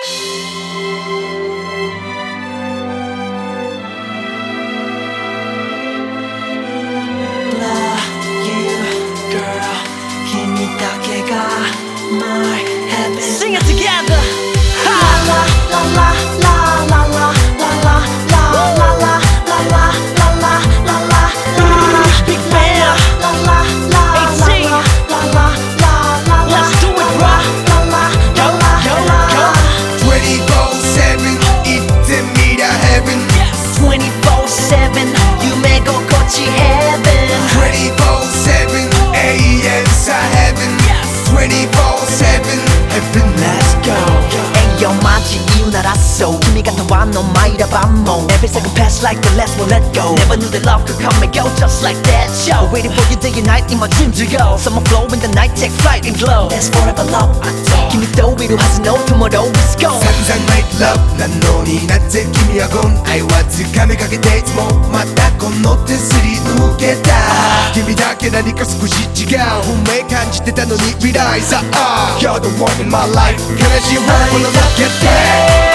Sing it together. La la la la la la la la la la la la la la la la la. Big band. La la la la la la la la. Let's do it, bro. Go go go. 24/7 行ってみりゃ heaven 24/7 夢心地 heaven 24/7 永遠さ heaven 24/7 heaven let's go 栄養マジ言うならそう君がたわんのマイラバンモン Every second pass like the last one let go Never knew that love could come and go just like that show Waiting for you day and night in my dream to go Summer flow in the night take flight and glow That's forever love I know 君といるはずの tomorrow is gone 散々 make love なのになぜ君はgone 愛はつかみかけていつもまたこの手すり抜けた君だけ何か少し違う運命感じてたのに realize You're the one in my life 悲しいもの抜けて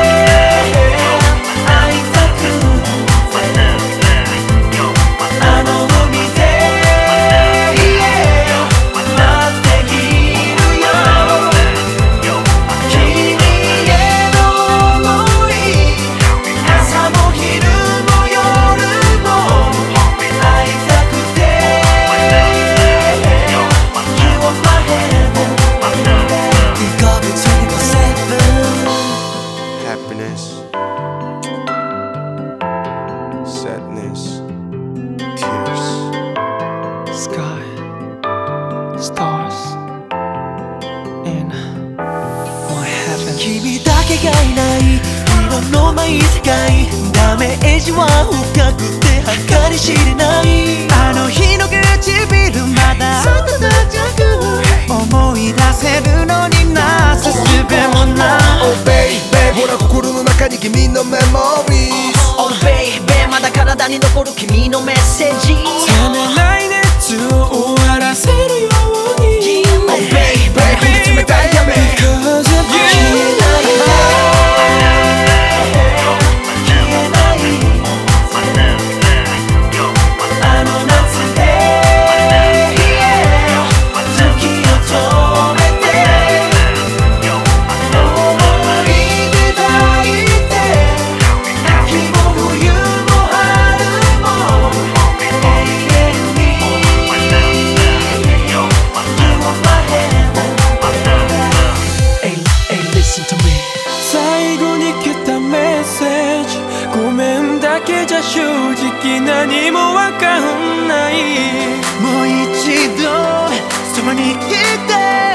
Happiness, sadness, tears. Sky, stars, in my heaven 君だけがいない色のない世界ダメージは深くて計り知れないあの日の唇まだ思い出せるのになすすべもない Oh baby ほら心の中に君のメモリー Oh baby まだ体に残る君のメッセージ冷めない熱を終わらせるように Oh baby 冷たい雨 Because of you あの夏で時を止めて思い出抱いて秋も冬も春も永遠に You are my heaven Hey listen to me 最後に来たメッセージごめんだけじゃ正直何もわかんないもう一度そばに来て